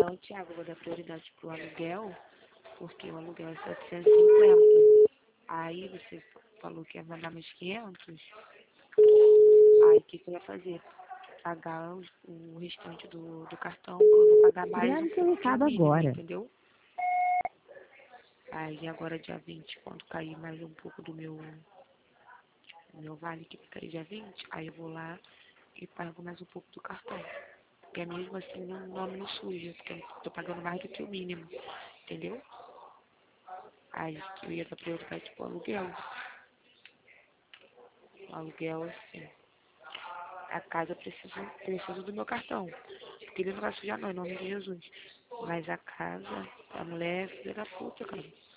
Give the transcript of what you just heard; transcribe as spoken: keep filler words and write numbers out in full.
Não, Thiago, eu vou dar prioridade pro aluguel, porque o aluguel é setecentos e cinquenta. Aí você falou que ia mandar mais quinhentos. Aí o que, que eu ia fazer? Pagar o, o restante do, do cartão, que eu vou pagar mais um Grave seu pouquinho recado mínimo, agora. entendeu? Aí agora dia vinte, quando cair mais um pouco do meu, do meu vale, que vai cair dia vinte, aí eu vou lá e pago mais um pouco do cartão. Porque mesmo assim o nome não suja, porque eu tô pagando mais do que o mínimo, entendeu? Aí eu ia dar prioridade pro aluguel. O aluguel, assim, a casa precisa, precisa do meu cartão. Porque ele não vai sujar não, em nome de Jesus. Mas a casa, a mulher é filha da puta, cara.